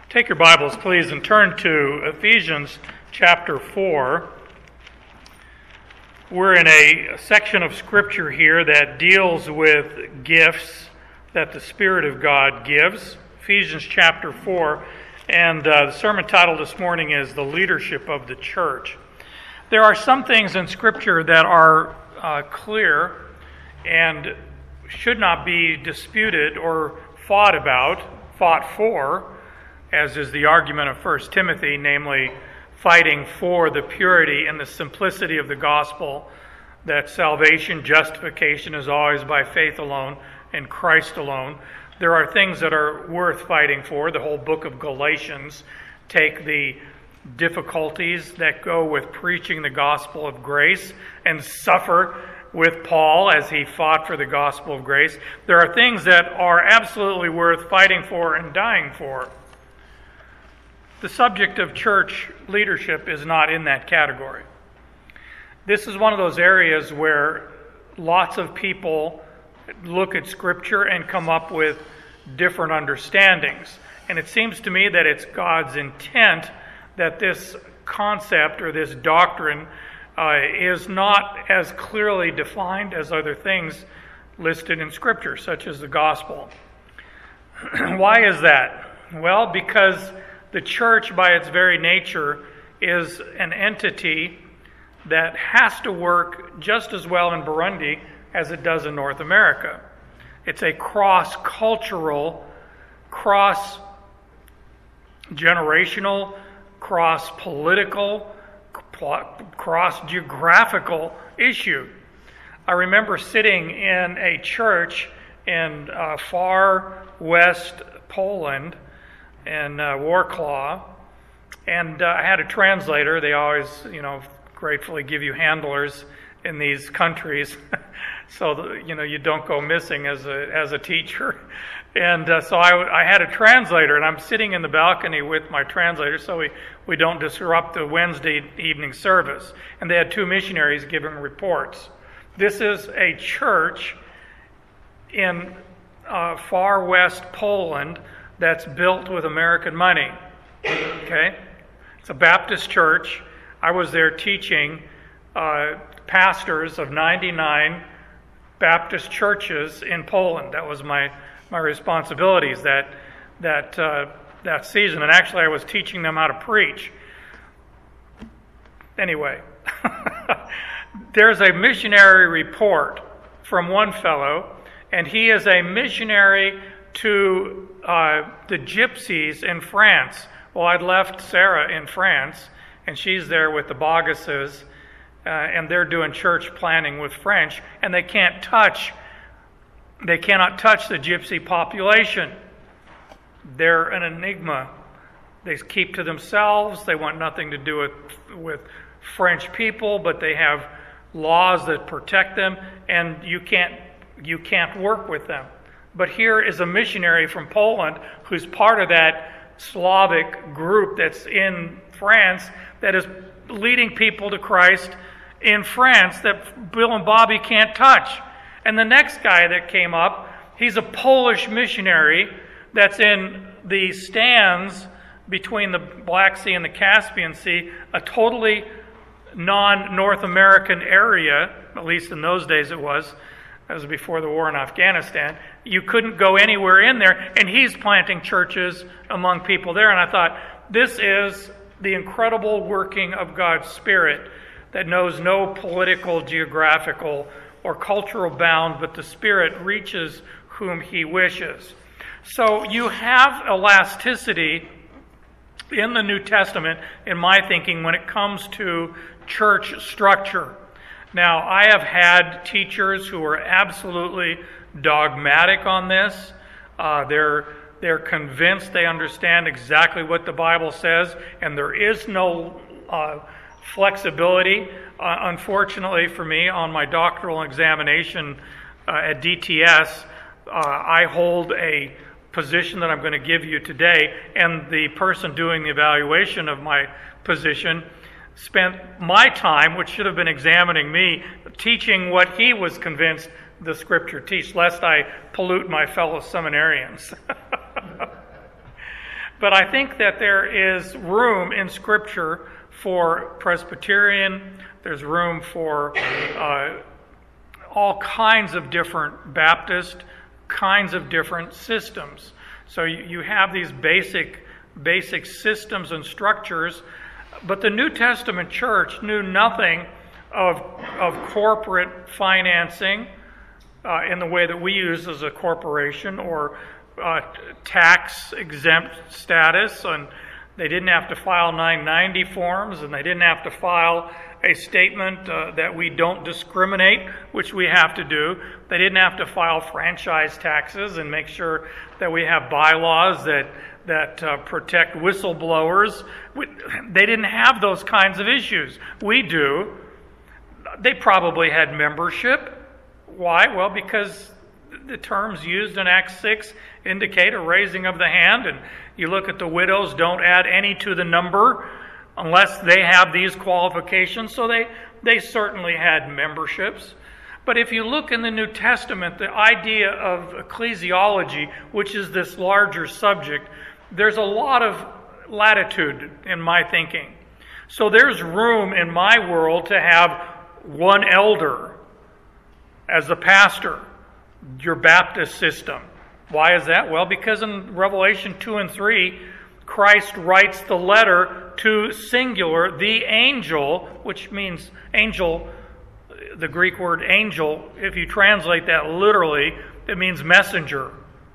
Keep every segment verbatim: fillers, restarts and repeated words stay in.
Take your Bibles, please, and turn to Ephesians chapter four. We're in a section of Scripture here that deals with gifts that the Spirit of God gives. Ephesians chapter four, and uh, the sermon title this morning is The Leadership of the Church. There are some things in Scripture that are uh, clear and should not be disputed or fought about, fought for, as is the argument of First Timothy, namely fighting for the purity and the simplicity of the gospel, that salvation, justification is always by faith alone and Christ alone. There are things that are worth fighting for. The whole book of Galatians take the difficulties that go with preaching the gospel of grace and suffer with Paul as he fought for the gospel of grace. There are things that are absolutely worth fighting for and dying for. The subject of church leadership is not in that category. This is one of those areas where lots of people look at Scripture and come up with different understandings. And it seems to me that it's God's intent that this concept or this doctrine uh, is not as clearly defined as other things listed in Scripture, such as the gospel. Why is that? Well, because the church, by its very nature, is an entity that has to work just as well in Burundi as it does in North America. It's a cross-cultural, cross-generational, cross-political, cross-geographical issue. I remember sitting in a church in uh, far west Poland, in uh, Warklaw, and uh, I had a translator. They always, you know, gratefully give you handlers in these countries, so that, you know, you don't go missing as a as a teacher. And uh, so I, I had a translator, and I'm sitting in the balcony with my translator, so we, we don't disrupt the Wednesday evening service. And they had two missionaries giving reports. This is a church in uh, far west Poland that's built with American money. Okay? It's a Baptist church. I was there teaching uh, pastors of ninety-nine Baptist churches in Poland. That was my, my responsibilities that that uh, that season. And actually I was teaching them how to preach. Anyway, there's a missionary report from one fellow, and he is a missionary to uh, the gypsies in France. Well, I'd left Sarah in France, and she's there with the Boguses, uh, and they're doing church planning with French, and they can't touch, they cannot touch the gypsy population. They're an enigma. They keep to themselves. They want nothing to do with, with French people, but they have laws that protect them, and you can't, you can't work with them. But here is a missionary from Poland who's part of that Slavic group that's in France that is leading people to Christ in France that Bill and Bobby can't touch. And the next guy that came up, he's a Polish missionary that's in the stands between the Black Sea and the Caspian Sea, a totally non-North American area, at least in those days it was. That was before the war in Afghanistan. You couldn't go anywhere in there, and he's planting churches among people there. And I thought, this is the incredible working of God's Spirit that knows no political, geographical, or cultural bound, but the Spirit reaches whom He wishes. So you have elasticity in the New Testament, in my thinking, when it comes to church structure. Now, I have had teachers who are absolutely dogmatic on this. Uh, they're they're convinced they understand exactly what the Bible says, and there is no uh, flexibility. Uh, unfortunately for me, on my doctoral examination uh, at D T S, uh, I hold a position that I'm going to give you today, and the person doing the evaluation of my position spent my time, which should have been examining me, teaching what he was convinced the Scripture teach, lest I pollute my fellow seminarians. But I think that there is room in Scripture for Presbyterian, there's room for uh, all kinds of different Baptist, kinds of different systems. So you, you have these basic, basic systems and structures, but the New Testament church knew nothing of, of corporate financing uh, in the way that we use as a corporation, or uh, tax exempt status, and they didn't have to file nine ninety forms, and they didn't have to file a statement uh, that we don't discriminate, which we have to do. They didn't have to file franchise taxes and make sure that we have bylaws that that uh, protect whistleblowers. We, they didn't have those kinds of issues. We do. They probably had membership. Why? Well, because the terms used in Acts six indicate a raising of the hand, and you look at the widows, don't add any to the number unless they have these qualifications. So they, they certainly had memberships. But if you look in the New Testament, the idea of ecclesiology, which is this larger subject, there's a lot of latitude in my thinking. So there's room in my world to have one elder as the pastor, your Baptist system. Why is that? Well, because in Revelation two and three, Christ writes the letter to singular, the angel, which means angel, the Greek word angel, if you translate that literally, it means messenger.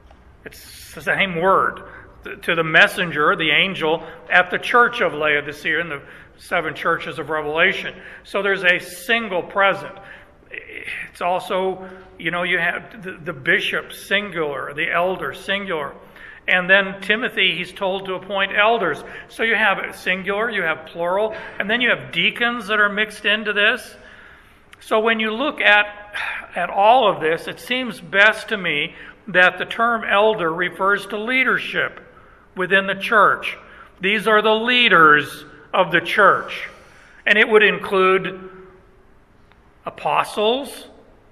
It's the same word. To the messenger, the angel, at the church of Laodicea in the seven churches of Revelation. So there's a single present. It's also, you know, you have the, the bishop, singular, the elder, singular. And then Timothy, he's told to appoint elders. So you have singular, you have plural, and then you have deacons that are mixed into this. So when you look at, at all of this, it seems best to me that the term elder refers to leadership within the church. These are the leaders of the church. And it would include apostles.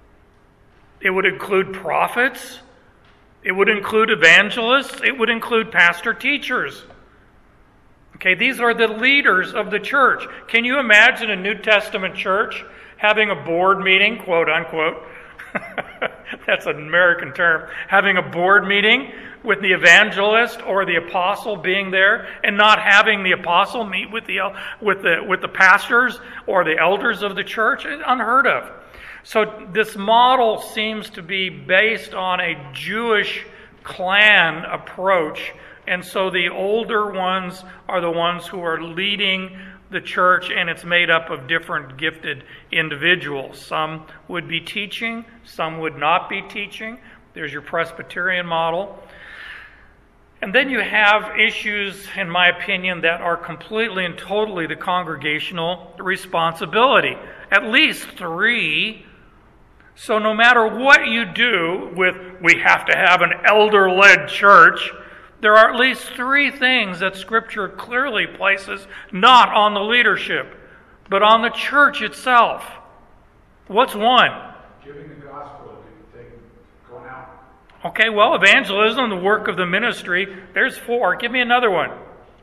It would include prophets. It would include evangelists. It would include pastor teachers. Okay, these are the leaders of the church. Can you imagine a New Testament church having a board meeting, quote unquote? That's an American term. Having a board meeting with the evangelist or the apostle being there, and not having the apostle meet with the with the with the pastors or the elders of the church? It's unheard of. So this model seems to be based on a Jewish clan approach, and so the older ones are the ones who are leading the church, and it's made up of different gifted individuals. Some would be teaching, some would not be teaching. There's your Presbyterian model. And then you have issues, in my opinion, that are completely and totally the congregational responsibility. At least three. So no matter what you do with, we have to have an elder-led church, there are at least three things that Scripture clearly places not on the leadership, but on the church itself. What's one? Giving the gospel, going out. Okay, well, evangelism, the work of the ministry, there's four. Give me another one.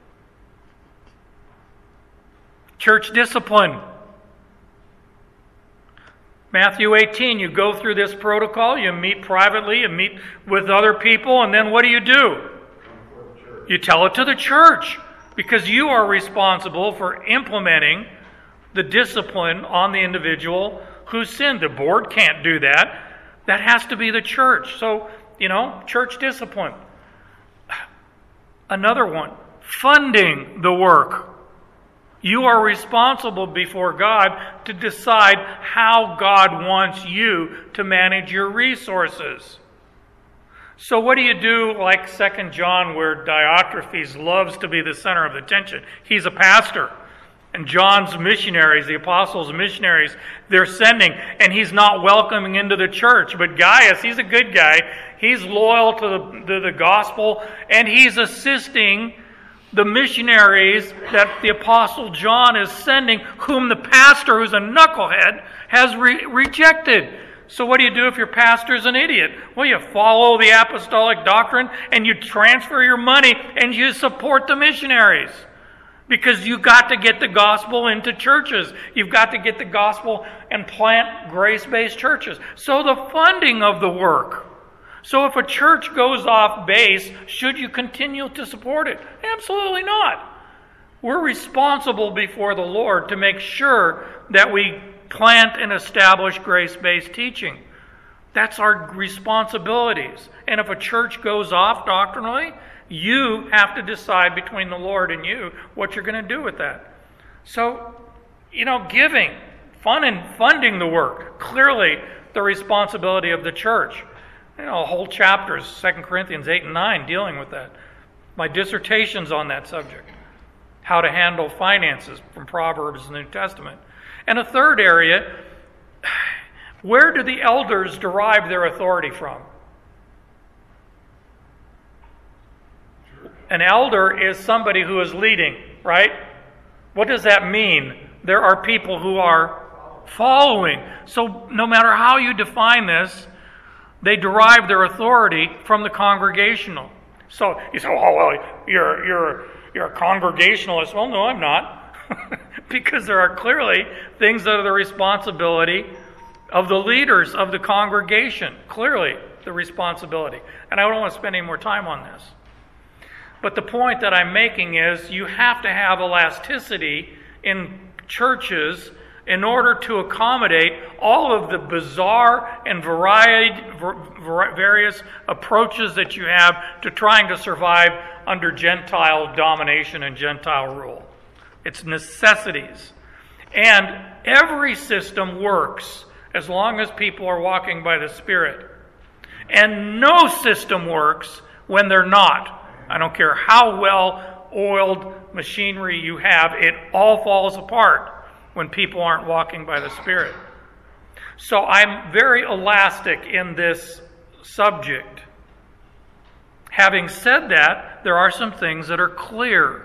Church discipline. Matthew eighteen, you go through this protocol, you meet privately, you meet with other people, and then what do you do? You tell it to the church, because you are responsible for implementing the discipline on the individual who sinned. The board can't do that. That has to be the church. So, you know, church discipline. Another one, funding the work. You are responsible before God to decide how God wants you to manage your resources. So what do you do like Second John, where Diotrephes loves to be the center of attention? He's a pastor. And John's missionaries, the apostles' missionaries, they're sending, and he's not welcoming into the church. But Gaius, he's a good guy. He's loyal to the, to the gospel, and he's assisting the missionaries that the apostle John is sending, whom the pastor, who's a knucklehead, has re- rejected. So what do you do if your pastor's an idiot? Well, you follow the apostolic doctrine and you transfer your money and you support the missionaries. Because you've got to get the gospel into churches. You've got to get the gospel and plant grace-based churches. So the funding of the work. So if a church goes off base, should you continue to support it? Absolutely not. We're responsible before the Lord to make sure that we plant and establish grace-based teaching. That's our responsibilities. And if a church goes off doctrinally, you have to decide between the Lord and you what you're going to do with that. So, you know, giving, fun and funding the work, clearly the responsibility of the church. You know, whole chapters, Second Corinthians eight and nine, dealing with that. My dissertation's on that subject. How to handle finances from Proverbs in the New Testament. And a third area, where do the elders derive their authority from? An elder is somebody who is leading, right? What does that mean? There are people who are following. So no matter how you define this, they derive their authority from the congregational. So you say, oh, well, you're, you're, you're a congregationalist. Well, no, I'm not. Because there are clearly things that are the responsibility of the leaders of the congregation. Clearly the responsibility. And I don't want to spend any more time on this. But the point that I'm making is you have to have elasticity in churches in order to accommodate all of the bizarre and varied, various approaches that you have to trying to survive under Gentile domination and Gentile rule. It's necessities. And every system works as long as people are walking by the Spirit. And no system works when they're not. I don't care how well-oiled machinery you have, it all falls apart when people aren't walking by the Spirit. So I'm very elastic in this subject. Having said that, there are some things that are clear.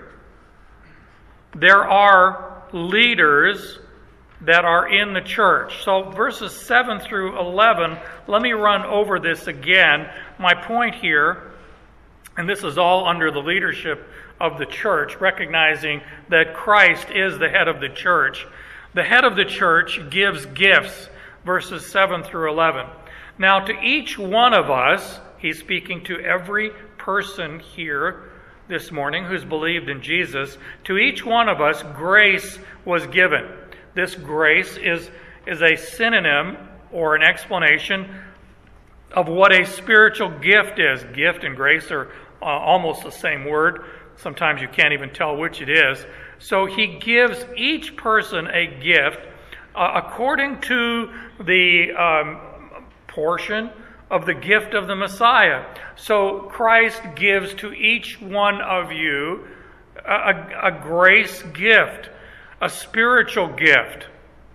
There are leaders that are in the church. So verses seven through eleven, let me run over this again. My point here, and this is all under the leadership of the church, recognizing that Christ is the head of the church. The head of the church gives gifts, verses seven through eleven. Now to each one of us, he's speaking to every person here this morning who's believed in Jesus, to each one of us grace was given. This grace is, is a synonym or an explanation of what a spiritual gift is. Gift and grace are uh, almost the same word. Sometimes you can't even tell which it is. So he gives each person a gift uh, according to the um, portion of the gift of the Messiah. So Christ gives to each one of you a, a, a grace gift, a spiritual gift.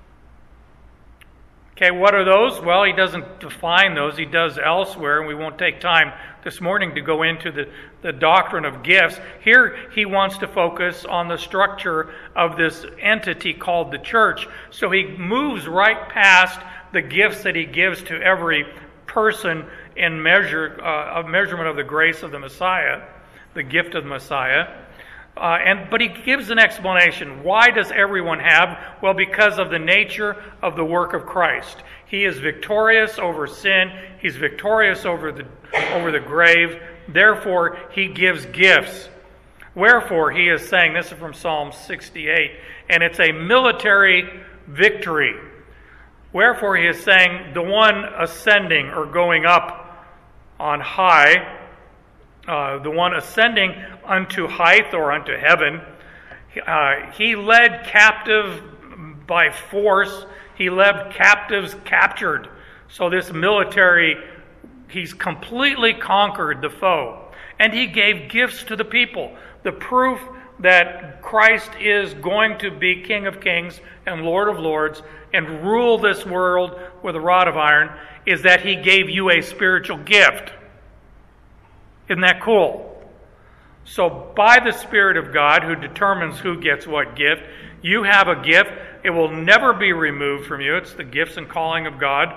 Okay, what are those? Well, he doesn't define those. He does elsewhere, and we won't take time this morning to go into the, the doctrine of gifts. Here, he wants to focus on the structure of this entity called the church. So he moves right past the gifts that he gives to every person in measure, uh, a measurement of the grace of the Messiah, the gift of the Messiah. Uh, and but he gives an explanation. Why does everyone have? Well, because of the nature of the work of Christ. He is victorious over sin. He's victorious over the over the grave. Therefore, he gives gifts. Wherefore, he is saying, this is from Psalm sixty-eight, and it's a military victory. Wherefore, he is saying, the one ascending or going up on high, Uh, the one ascending unto height or unto heaven, uh, he led captive by force. He led captives captured. So this military, he's completely conquered the foe. And he gave gifts to the people. The proof that Christ is going to be King of Kings and Lord of Lords and rule this world with a rod of iron is that he gave you a spiritual gift. Isn't that cool? So by the Spirit of God, who determines who gets what gift, you have a gift. It will never be removed from you. It's the gifts and calling of God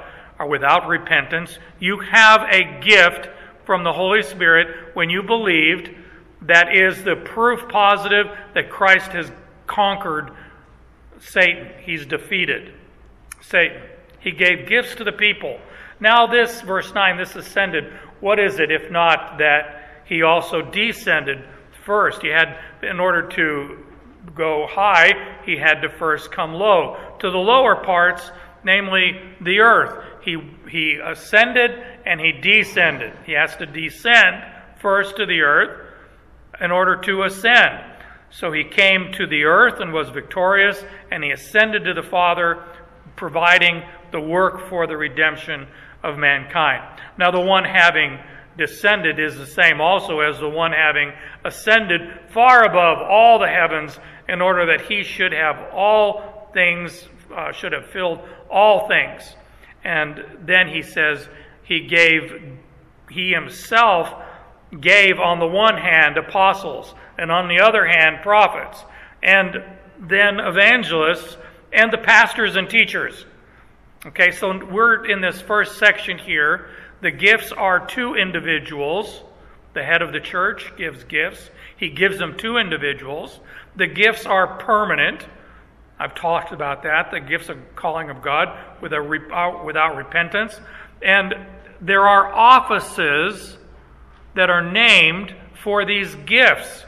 are without repentance. You have a gift from the Holy Spirit when you believed that is the proof positive that Christ has conquered Satan. He's defeated Satan. He gave gifts to the people. Now this, verse nine, this ascended, what is it if not that he also descended first? He had, in order to go high, he had to first come low to the lower parts, namely the earth. He he ascended and he descended. He has to descend first to the earth in order to ascend. So he came to the earth and was victorious, and he ascended to the Father, providing the work for the redemption of mankind. Now the one having descended is the same also as the one having ascended far above all the heavens, in order that he should have all things, uh, should have filled all things. And then he says he gave, he himself gave on the one hand apostles, and on the other hand prophets, and then evangelists, and the pastors and teachers. Okay, so we're in this first section here. The gifts are to individuals. The head of the church gives gifts. He gives them to individuals. The gifts are permanent. I've talked about that. The gifts of calling of God without, without repentance. And there are offices that are named for these gifts.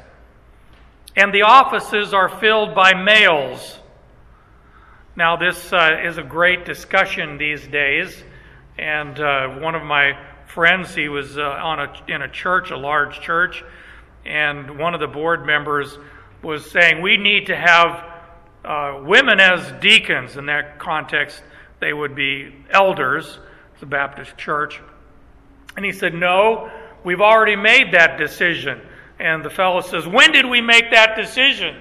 And the offices are filled by males. Now, this uh, is a great discussion these days. And uh, one of my friends, he was uh, on a, in a church, a large church, and one of the board members was saying, we need to have uh, women as deacons. In that context, they would be elders, the Baptist church. And he said, no, we've already made that decision. And the fellow says, when did we make that decision?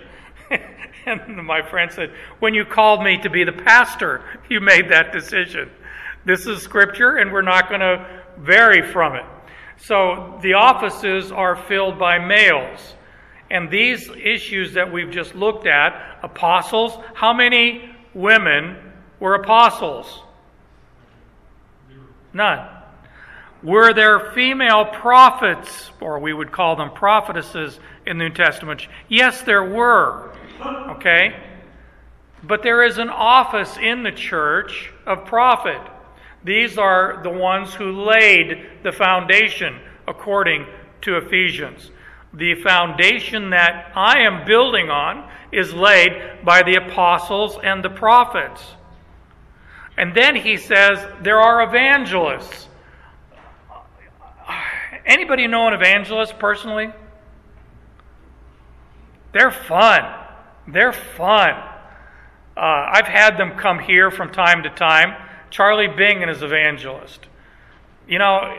And my friend said, when you called me to be the pastor, you made that decision. This is Scripture, and we're not going to vary from it. So the offices are filled by males. And these issues that we've just looked at, apostles, how many women were apostles? None. Were there female prophets, or we would call them prophetesses, in the New Testament? Yes, there were. Okay? But there is an office in the church of prophet. These are the ones who laid the foundation, according to Ephesians. The foundation that I am building on is laid by the apostles and the prophets. And then he says there are evangelists. Anybody know an evangelist personally? They're fun. They're fun. Uh, I've had them come here from time to time. Charlie Bingen is evangelist. You know,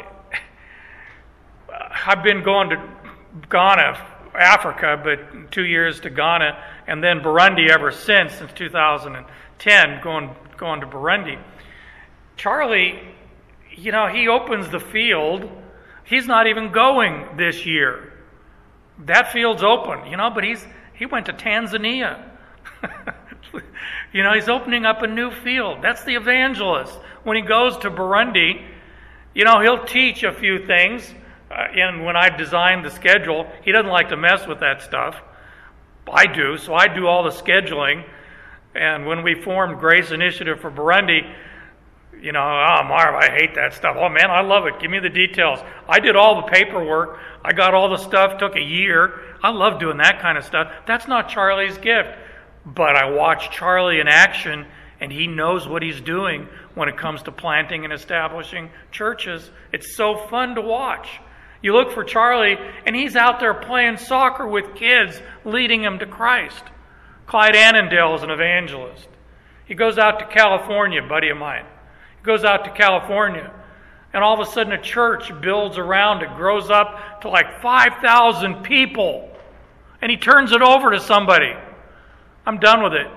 I've been going to Ghana, Africa, but two years to Ghana, and then Burundi ever since, since two thousand ten, going going to Burundi. Charlie, you know, he opens the field. He's not even going this year. That field's open, you know, but he's he went to Tanzania. You know, he's opening up a new field. That's the evangelist. When he goes to Burundi, you know, he'll teach a few things. Uh, and when I designed the schedule, he doesn't like to mess with that stuff. I do, so I do all the scheduling. And when we formed Grace Initiative for Burundi, you know, oh, Marv, I hate that stuff. Oh, man, I love it. Give me the details. I did all the paperwork. I got all the stuff. Took a year. I love doing that kind of stuff. That's not Charlie's gift. But I watch Charlie in action, and he knows what he's doing when it comes to planting and establishing churches. It's so fun to watch. You look for Charlie, and he's out there playing soccer with kids, leading them to Christ. Clyde Annandale is an evangelist. He goes out to California, a buddy of mine. He goes out to California, and all of a sudden a church builds around it, grows up to like five thousand people, and he turns it over to somebody. I'm done with it.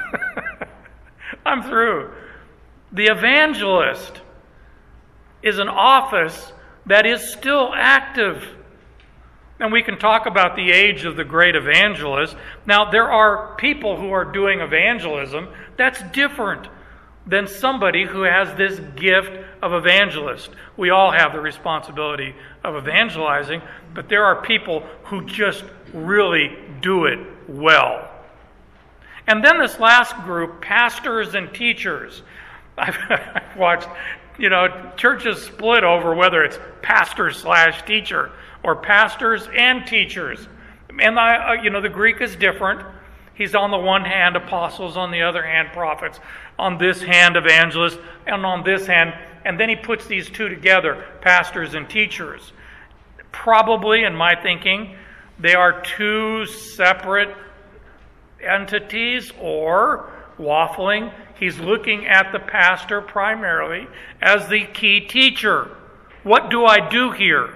I'm through. The evangelist is an office that is still active. And we can talk about the age of the great evangelist. Now, there are people who are doing evangelism. That's different. than somebody who has this gift of evangelist. We all have the responsibility of evangelizing, but there are people who just really do it well. And then this last group, pastors and teachers. I've, I've watched, you know, churches split over whether it's pastor slash teacher or pastors and teachers. And, I, you know, the Greek is different. He's on the one hand apostles, on the other hand prophets, on this hand evangelists, and on this hand, and then he puts these two together, pastors and teachers. Probably, in my thinking, they are two separate entities, or waffling. He's looking at the pastor primarily as the key teacher. What do I do here?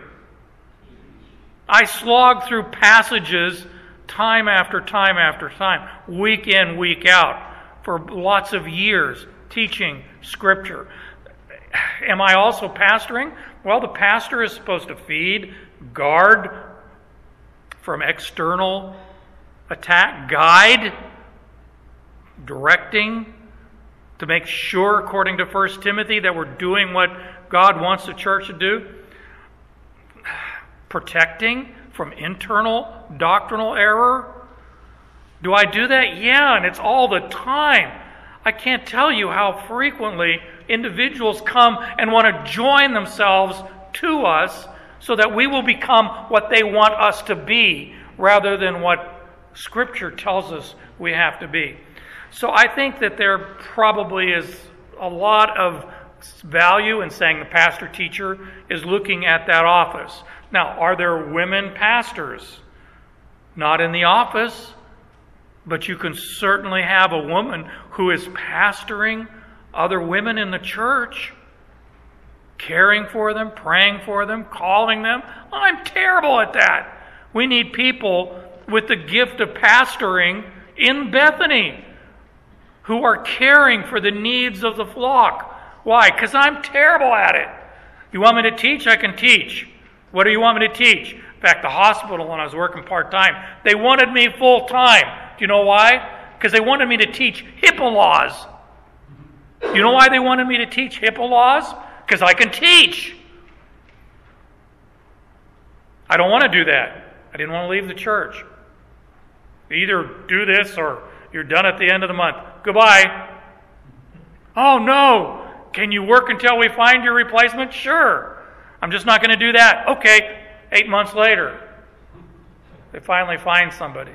I slog through passages time after time after time, week in, week out, for lots of years, teaching Scripture. Am I also pastoring? Well, the pastor is supposed to feed, guard from external attack, guide, directing, to make sure, according to First Timothy, that we're doing what God wants the church to do. Protecting from internal doctrinal error. Do I do that? Yeah, and it's all the time. I can't tell you how frequently individuals come and want to join themselves to us so that we will become what they want us to be rather than what Scripture tells us we have to be. So I think that there probably is a lot of value in saying the pastor-teacher is looking at that office. Now, are there women pastors? Not in the office, but you can certainly have a woman who is pastoring other women in the church, caring for them, praying for them, calling them. I'm terrible at that. We need people with the gift of pastoring in Bethany who are caring for the needs of the flock. Why? Because I'm terrible at it. You want me to teach? I can teach. What do you want me to teach? In fact, the hospital, when I was working part-time, they wanted me full-time. Do you know why? Because they wanted me to teach HIPAA laws. You know why they wanted me to teach HIPAA laws? Because I can teach. I don't want to do that. I didn't want to leave the church. Either do this or you're done at the end of the month. Goodbye. Oh, no. Can you work until we find your replacement? Sure. I'm just not going to do that. Okay, eight months later, they finally find somebody.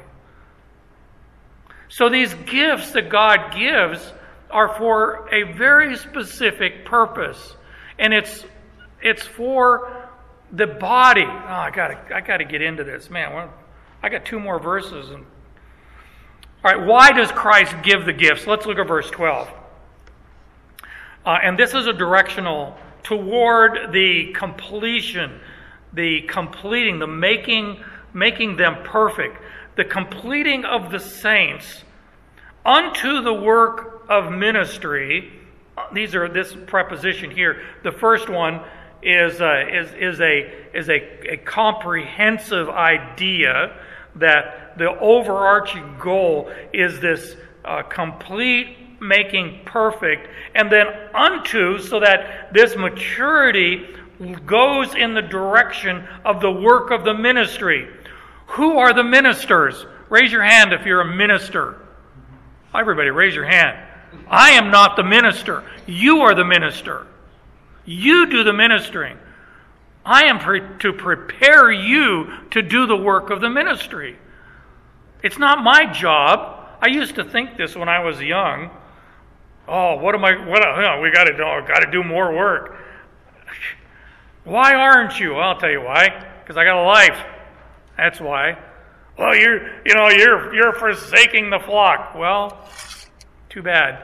So these gifts that God gives are for a very specific purpose, and it's it's for the body. Oh, I got I got to get into this, man. Well, I got two more verses. And all right, why does Christ give the gifts? Let's look at verse twelve, uh, and this is a directional toward the completion, the completing, the making, making them perfect, the completing of the saints unto the work of ministry. These are this preposition here. The first one is uh, is is a is a, a comprehensive idea that the overarching goal is this uh, complete making perfect, and then unto, so that this maturity goes in the direction of the work of the ministry. Who are the ministers? Raise your hand if you're a minister. Everybody, raise your hand. I am not the minister. You are the minister. You do the ministering. I am pre- to prepare you to do the work of the ministry. It's not my job. I used to think this when I was young. Oh, what am I? What? Oh, we got to do. Got to do more work. Why aren't you? Well, I'll tell you why. Because I got a life. That's why. Well, you're, you know, you're you're forsaking the flock. Well, too bad.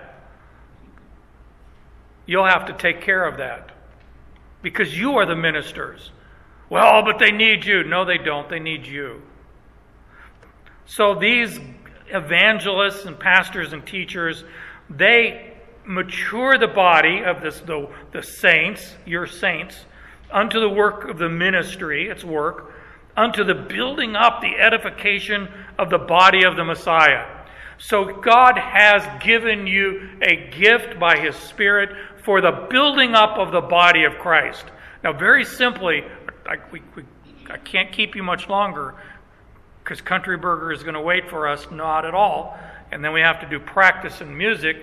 You'll have to take care of that because you are the ministers. Well, but they need you. No, they don't. They need you. So these evangelists and pastors and teachers, they mature the body of this, the, the saints, your saints, unto the work of the ministry, its work, unto the building up, the edification of the body of the Messiah. So God has given you a gift by His Spirit for the building up of the body of Christ. Now, very simply, I, we, we, I can't keep you much longer because Country Burger is going to wait for us, not at all. And then we have to do practice and music.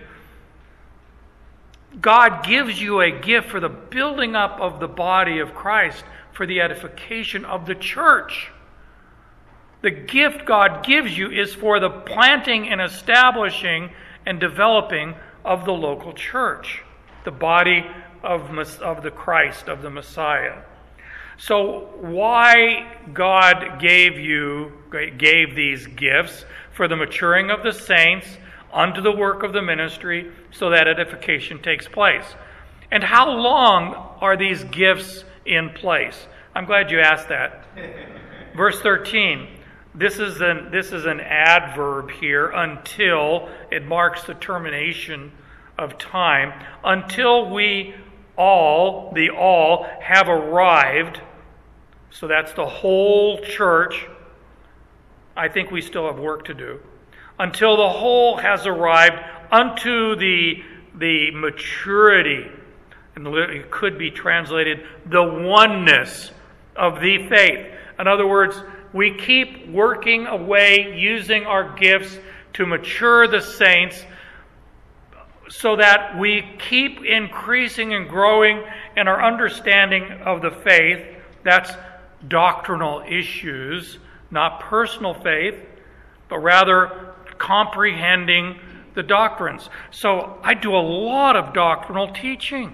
God gives you a gift for the building up of the body of Christ, for the edification of the church. The gift God gives you is for the planting and establishing and developing of the local church, the body of, of the Christ, of the Messiah. So why God gave you, gave these gifts? For the maturing of the saints unto the work of the ministry, so that edification takes place. And how long are these gifts in place? I'm glad you asked that. Verse thirteen. This is an this is an adverb here, until. It marks the termination of time. Until we all, the all, have arrived. So that's the whole church. I think we still have work to do. Until the whole has arrived unto the, the maturity. And it could be translated, the oneness of the faith. In other words, we keep working away, using our gifts to mature the saints so that we keep increasing and growing in our understanding of the faith. That's doctrinal issues, not personal faith, but rather comprehending the doctrines. So I do a lot of doctrinal teaching.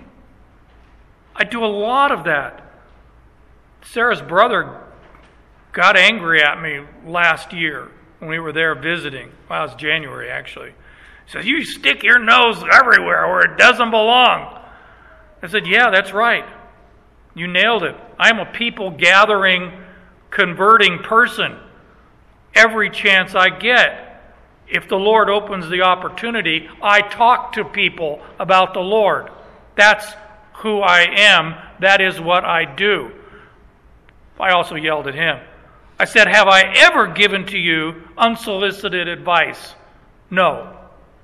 I do a lot of that. Sarah's brother got angry at me last year when we were there visiting. Well, it was January, actually. He said, "You stick your nose everywhere where it doesn't belong." I said, "Yeah, that's right. You nailed it. I'm a people gathering, converting person. Every chance I get, if the Lord opens the opportunity, I talk to people about the Lord. That's who I am. That is what I do." I also yelled at him. I said, "Have I ever given to you unsolicited advice?" No,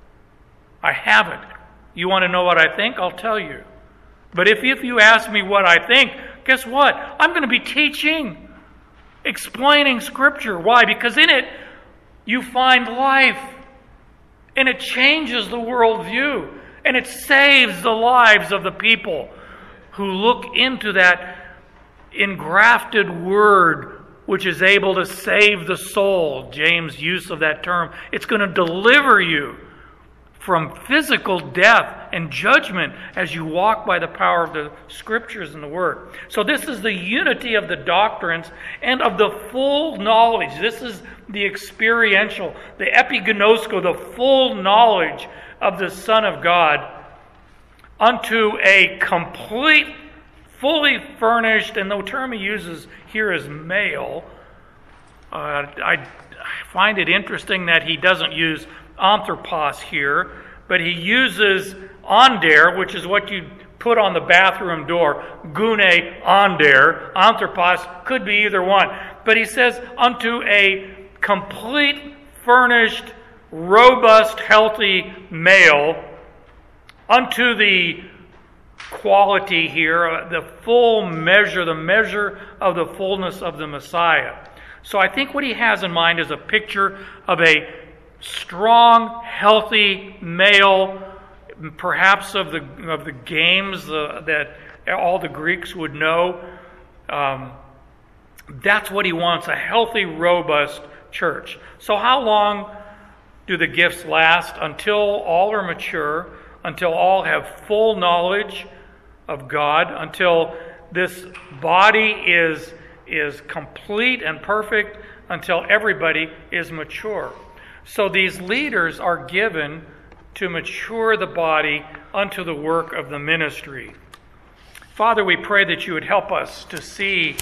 I haven't. You want to know what I think? I'll tell you. But if, if you ask me what I think, guess what? I'm going to be teaching, explaining Scripture. Why? Because in it, you find life. And it changes the worldview. And it saves the lives of the people who look into that engrafted word, which is able to save the soul. James' use of that term. It's going to deliver you from physical death and judgment as you walk by the power of the Scriptures and the Word. So this is the unity of the doctrines and of the full knowledge. This is the experiential, the epigenosko, the full knowledge of the Son of God, unto a complete, fully furnished, and the term he uses here is male. Uh, I find it interesting that he doesn't use anthropos here, but he uses onder, which is what you put on the bathroom door. Gune onder. Anthropos could be either one. But he says, unto a complete, furnished, robust, healthy male, unto the quality here, the full measure, the measure of the fullness of the Messiah. So I think what he has in mind is a picture of a strong, healthy male, perhaps of the of the games uh, that all the Greeks would know. Um, that's what he wants, a healthy, robust church. So how long do the gifts last? Until all are mature, until all have full knowledge of God, until this body is, is complete and perfect, until everybody is mature. So these leaders are given to mature the body unto the work of the ministry. Father, we pray that you would help us to see